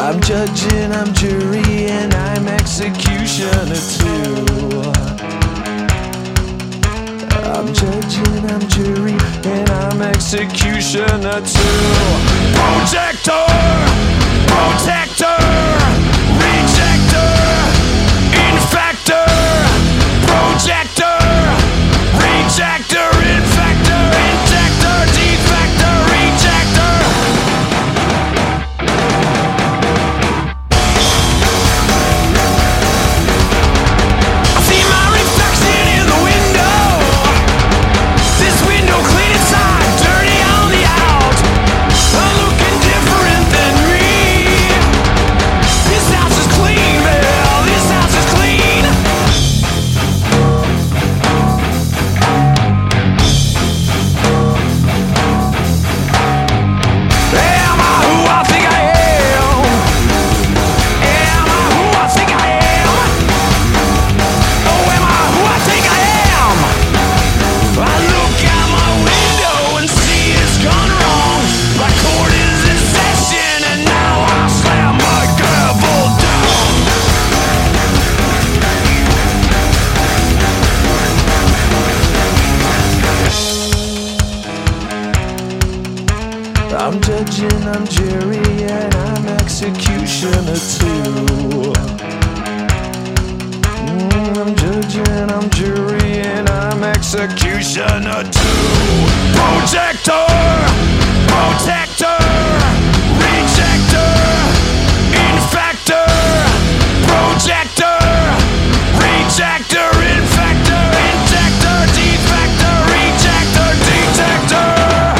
I'm judging, I'm jury, and I'm executioner too. I'm judging, I'm jury, and I'm executioner too. Protector, protector, rejector, infector, projector, rejector, infector, injector, defector, rejector. I see my reflection in the window. This window clean inside, dirty on the out. I'm looking different than me. This house is clean, Bill. This house is clean. Am I who I think I am? Am I who I think I am? Oh, am I who I think I am? I look out my window and see it's gone wrong. My court is in session and now I slam my gavel down. I'm judging, I'm jury, and I'm executioner too. I'm judging, I'm jury, and I'm executioner too. Protector, protector, rejector, infector, projector, rejector, infector, injector, defector, rejector, detector.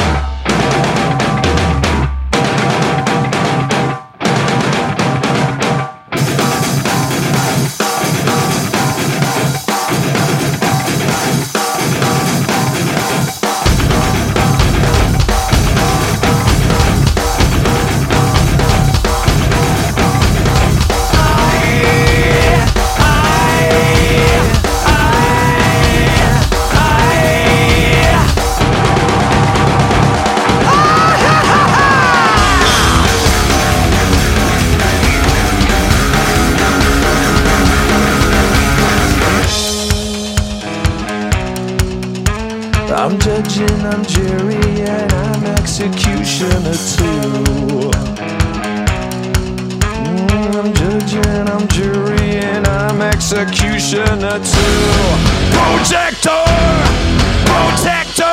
I'm judging, I'm jury, and I'm executioner too. I'm judging, I'm jury, and I'm executioner too. Protector, protector.